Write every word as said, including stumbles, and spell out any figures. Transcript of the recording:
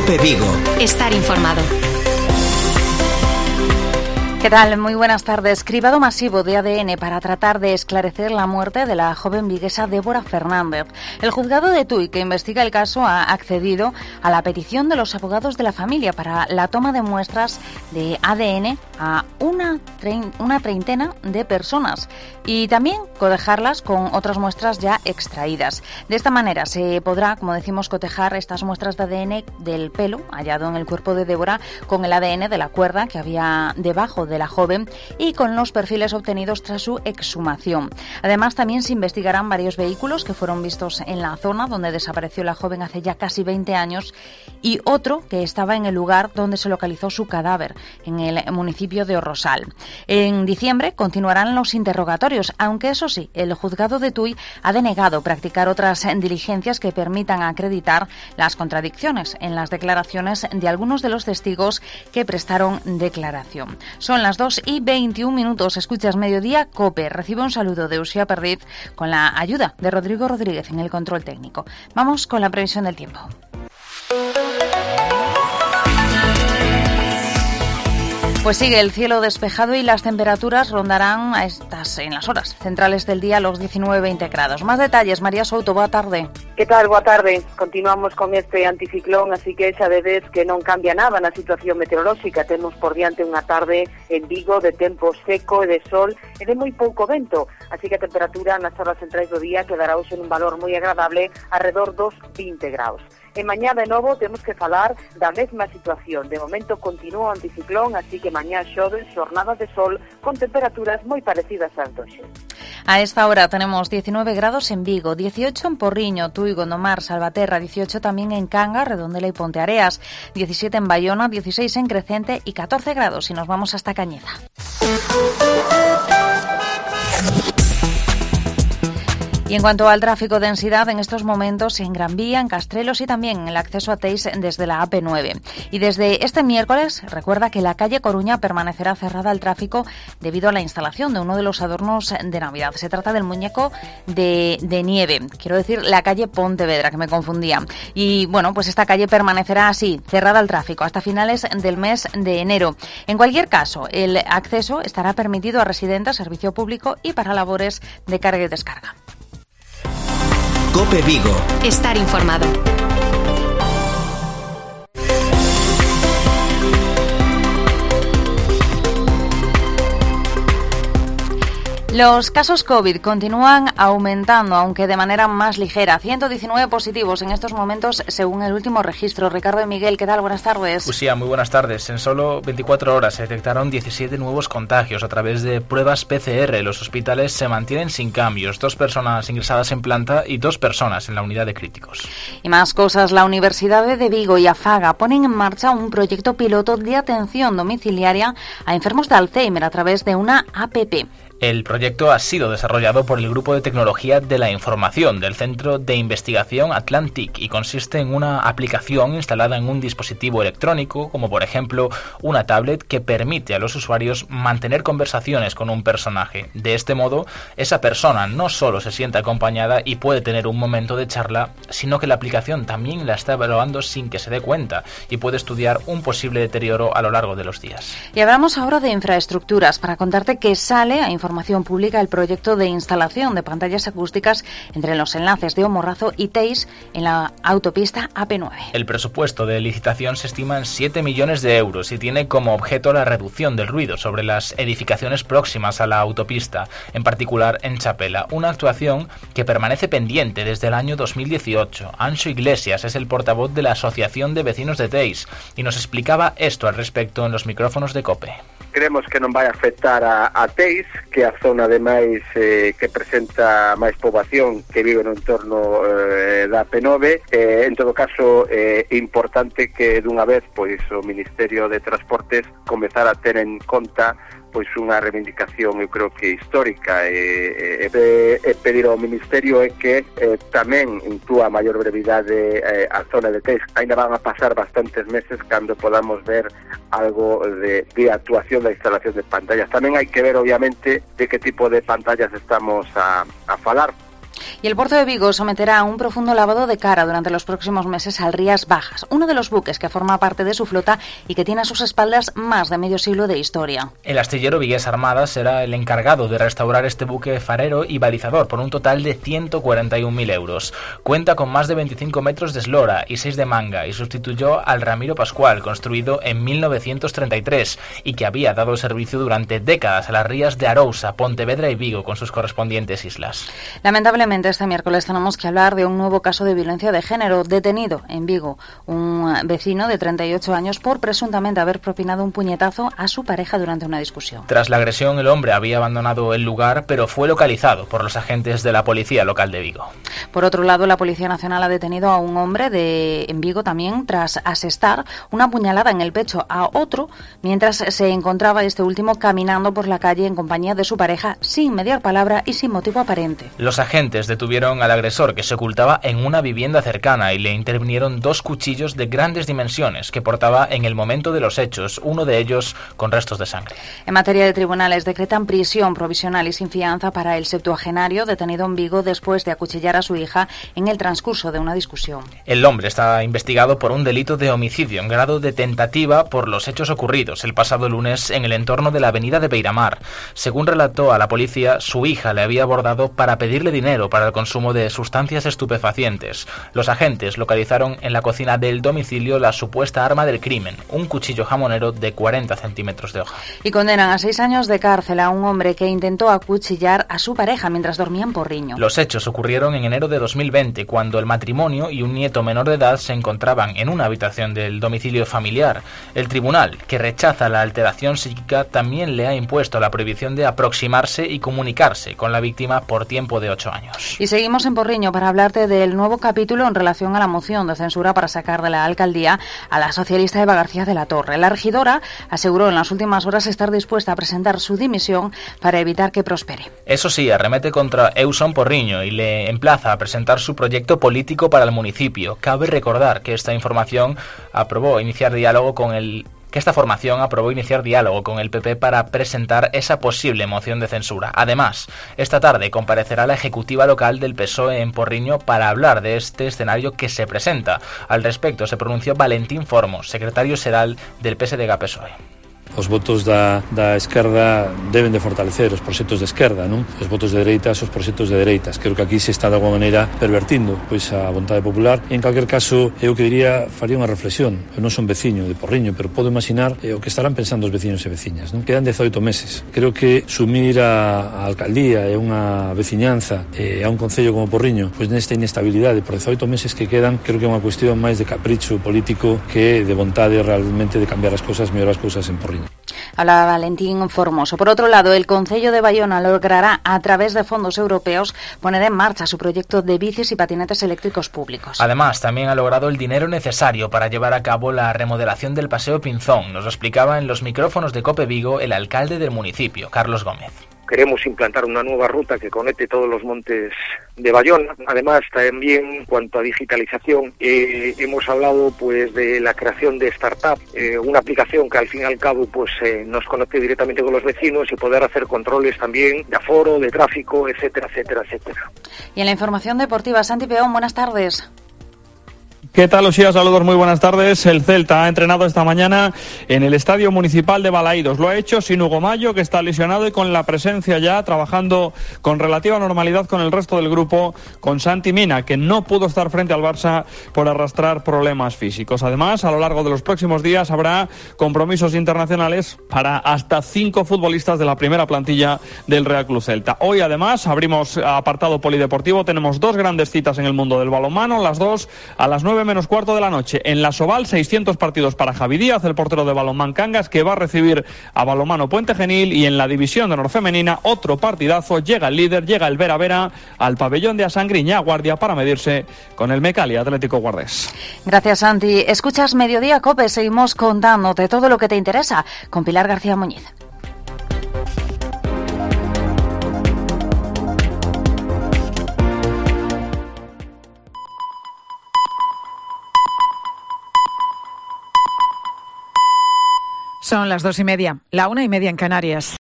COPE Vigo. Estar informado. ¿Qué tal? Muy buenas tardes. Cribado masivo de A D N para tratar de esclarecer la muerte de la joven viguesa Débora Fernández. El juzgado de Tui, que investiga el caso, ha accedido a la petición de los abogados de la familia para la toma de muestras de A D N a una, trein, una treintena de personas y también cotejarlas con otras muestras ya extraídas. De esta manera se podrá, como decimos, cotejar estas muestras de A D N del pelo hallado en el cuerpo de Débora con el A D N de la cuerda que había debajo de la joven y con los perfiles obtenidos tras su exhumación. Además, también se investigarán varios vehículos que fueron vistos en la zona donde desapareció la joven hace ya casi veinte años y otro que estaba en el lugar donde se localizó su cadáver, en el municipio de Orrosal. En diciembre continuarán los interrogatorios, aunque eso sí, el juzgado de Tui ha denegado practicar otras diligencias que permitan acreditar las contradicciones en las declaraciones de algunos de los testigos que prestaron declaración. Son las dos y veintiún minutos. Escuchas Mediodía COPE. Recibe un saludo de Uxía Perdiz con la ayuda de Rodrigo Rodríguez en el control técnico. Vamos con la previsión del tiempo. Pues sigue el cielo despejado y las temperaturas rondarán a estas en las horas centrales del día los diecinueve a veinte grados. Más detalles, María Souto, boa tarde. Que tal? Boa tarde. Continuamos con este anticiclón, así que xa vedes que non cambia nada na situación meteorolóxica. Temos por diante unha tarde en Vigo de tempo seco e de sol e de moi pouco vento, así que a temperatura nas horas centrais do día quedará hoxe en un valor moi agradable, alrededor dos vinte graus. E mañá de novo temos que falar da mesma situación. De momento continúa o anticiclón, así que mañá xoves, xornada de sol con temperaturas moi parecidas ás doxe. A esta hora tenemos diecinueve grados en Vigo, dieciocho en Porriño, Tui, Gondomar, Salvaterra, dieciocho también en Cangas, Redondela y Ponteareas, diecisiete en Bayona, dieciséis en Crecente y catorce grados si nos vamos hasta Cañeza. Y en cuanto al tráfico, densidad en estos momentos en Gran Vía, en Castrelos y también en el acceso a Teis desde la A P nueve. Y desde este miércoles, recuerda que la calle Coruña permanecerá cerrada al tráfico debido a la instalación de uno de los adornos de Navidad. Se trata del muñeco de, de nieve, quiero decir la calle Pontevedra, que me confundía. Y bueno, pues esta calle permanecerá así, cerrada al tráfico, hasta finales del mes de enero. En cualquier caso, el acceso estará permitido a residentes, servicio público y para labores de carga y descarga. COPE Vigo. Estar informado. Los casos COVID continúan aumentando, aunque de manera más ligera. ciento diecinueve positivos en estos momentos, según el último registro. Ricardo y Miguel, ¿qué tal? Buenas tardes. Uxía, muy buenas tardes. En solo veinticuatro horas se detectaron diecisiete nuevos contagios a través de pruebas P C R. Los hospitales se mantienen sin cambios. Dos personas ingresadas en planta y dos personas en la unidad de críticos. Y más cosas. La Universidad de Vigo y Afaga ponen en marcha un proyecto piloto de atención domiciliaria a enfermos de Alzheimer a través de una app. El proyecto ha sido desarrollado por el Grupo de Tecnología de la Información del Centro de Investigación Atlantic y consiste en una aplicación instalada en un dispositivo electrónico, como por ejemplo una tablet, que permite a los usuarios mantener conversaciones con un personaje. De este modo, esa persona no solo se siente acompañada y puede tener un momento de charla, sino que la aplicación también la está evaluando sin que se dé cuenta y puede estudiar un posible deterioro a lo largo de los días. Y hablamos ahora de infraestructuras para contarte que sale a información Información Pública el proyecto de instalación de pantallas acústicas entre los enlaces de Omorrazo y Teis en la autopista A P nueve. El presupuesto de licitación se estima en siete millones de euros y tiene como objeto la reducción del ruido sobre las edificaciones próximas a la autopista, en particular en Chapela, una actuación que permanece pendiente desde el año dos mil dieciocho. Anxo Iglesias es el portavoz de la Asociación de Vecinos de Teis y nos explicaba esto al respecto en los micrófonos de COPE. Creemos que non vai afectar a, a Teis, que é a zona ademais eh, que presenta máis poboación que vive no entorno eh, da A P nove. Eh, en todo caso, é eh, importante que dunha vez pois o Ministerio de Transportes comezar a ter en conta pois unha reivindicación, eu creo que histórica, e, e, e pedir ao Ministerio é que eh, tamén inclúa a maior brevidade eh, a zona de Teis. Ainda van a pasar bastantes meses cando podamos ver algo de, de actuación da instalación de pantallas. Tamén hai que ver, obviamente, de que tipo de pantallas estamos a, a falar. Y el puerto de Vigo someterá a un profundo lavado de cara durante los próximos meses al Rías Bajas, uno de los buques que forma parte de su flota y que tiene a sus espaldas más de medio siglo de historia. El astillero Vigués Armada será el encargado de restaurar este buque farero y balizador por un total de ciento cuarenta y un mil euros. Cuenta con más de veinticinco metros de eslora y seis de manga y sustituyó al Ramiro Pascual, construido en mil novecientos treinta y tres y que había dado servicio durante décadas a las rías de Arousa, Pontevedra y Vigo con sus correspondientes islas. Lamentablemente, este miércoles tenemos que hablar de un nuevo caso de violencia de género detenido en Vigo. Un vecino de treinta y ocho años por presuntamente haber propinado un puñetazo a su pareja durante una discusión. Tras la agresión, el hombre había abandonado el lugar, pero fue localizado por los agentes de la policía local de Vigo. Por otro lado, la Policía Nacional ha detenido a un hombre de en Vigo también tras asestar una puñalada en el pecho a otro mientras se encontraba este último caminando por la calle en compañía de su pareja sin mediar palabra y sin motivo aparente. Los agentes detuvieron al agresor, que se ocultaba en una vivienda cercana, y le intervinieron dos cuchillos de grandes dimensiones que portaba en el momento de los hechos, uno de ellos con restos de sangre. En materia de tribunales, decretan prisión provisional y sin fianza para el septuagenario detenido en Vigo después de acuchillar a su hija en el transcurso de una discusión. El hombre está investigado por un delito de homicidio en grado de tentativa por los hechos ocurridos el pasado lunes en el entorno de la avenida de Beiramar. Según relató a la policía, su hija le había abordado para pedirle dinero para el consumo de sustancias estupefacientes. Los agentes localizaron en la cocina del domicilio la supuesta arma del crimen, un cuchillo jamonero de cuarenta centímetros de hoja. Y condenan a seis años de cárcel a un hombre que intentó acuchillar a su pareja mientras dormía en Porriño. Los hechos ocurrieron en enero de dos mil veinte, cuando el matrimonio y un nieto menor de edad se encontraban en una habitación del domicilio familiar. El tribunal, que rechaza la alteración psíquica, también le ha impuesto la prohibición de aproximarse y comunicarse con la víctima por tiempo de ocho años. Y seguimos en Porriño para hablarte del nuevo capítulo en relación a la moción de censura para sacar de la alcaldía a la socialista Eva García de la Torre. La regidora aseguró en las últimas horas estar dispuesta a presentar su dimisión para evitar que prospere. Eso sí, arremete contra Euson Porriño y le emplaza a presentar su proyecto político para el municipio. Cabe recordar que esta información aprobó iniciar diálogo con el que esta formación aprobó iniciar diálogo con el P P para presentar esa posible moción de censura. Además, esta tarde comparecerá la ejecutiva local del P S O E en Porriño para hablar de este escenario que se presenta. Al respecto se pronunció Valentín Formos, secretario xeral del P S D G P S O E. Os votos da, da esquerda deben de fortalecer os proxectos de esquerda, non? Os votos de dereitas, os proxectos de dereitas. Creo que aquí se está de alguma maneira pervertindo pois a vontade popular. E, en calquer caso, eu que diría, faría unha reflexión. Eu non son veciño de Porriño, pero podo imaginar eh, o que estarán pensando os veciños e veciñas, non? Quedan dezaoito meses. Creo que sumir a, a alcaldía e unha veciñanza e a un concello como Porriño, pois nesta inestabilidade por dezaoito meses que quedan, creo que é unha cuestión máis de capricho político que de vontade realmente de cambiar as cousas, mellorar as cousas en Porriño. Habla Valentín Formoso. Por otro lado, el Concello de Bayona logrará, a través de fondos europeos, poner en marcha su proyecto de bicis y patinetes eléctricos públicos. Además, también ha logrado el dinero necesario para llevar a cabo la remodelación del Paseo Pinzón. Nos lo explicaba en los micrófonos de COPE Vigo el alcalde del municipio, Carlos Gómez. Queremos implantar una nueva ruta que conecte todos los montes de Bayona. Además, también en cuanto a digitalización, eh, hemos hablado pues de la creación de Startup, eh, una aplicación que al fin y al cabo pues eh, nos conecte directamente con los vecinos y poder hacer controles también de aforo, de tráfico, etcétera, etcétera, etcétera. Y en la información deportiva, Santi Peón, buenas tardes. ¿Qué tal, Osía? Saludos, muy buenas tardes. El Celta ha entrenado esta mañana en el Estadio Municipal de Balaídos. Lo ha hecho sin Hugo Mayo, que está lesionado, y con la presencia ya, trabajando con relativa normalidad con el resto del grupo, con Santi Mina, que no pudo estar frente al Barça por arrastrar problemas físicos. Además, a lo largo de los próximos días habrá compromisos internacionales para hasta cinco futbolistas de la primera plantilla del Real Club Celta. Hoy, además, abrimos apartado polideportivo. Tenemos dos grandes citas en el mundo del balonmano, las dos a las nueve menos cuarto de la noche. En la Soval, seiscientos partidos para Javi Díaz, el portero de Balonmán Cangas, que va a recibir a Balonmano Puente Genil. Y en la división de honor femenina, otro partidazo. Llega el líder, llega el Vera Vera al pabellón de Asangriña Guardia para medirse con el Mecali Atlético Guardés. Gracias, Santi. Escuchas Mediodía COPE. Seguimos contándote todo lo que te interesa con Pilar García Muñiz. Son las dos y media, la una y media en Canarias.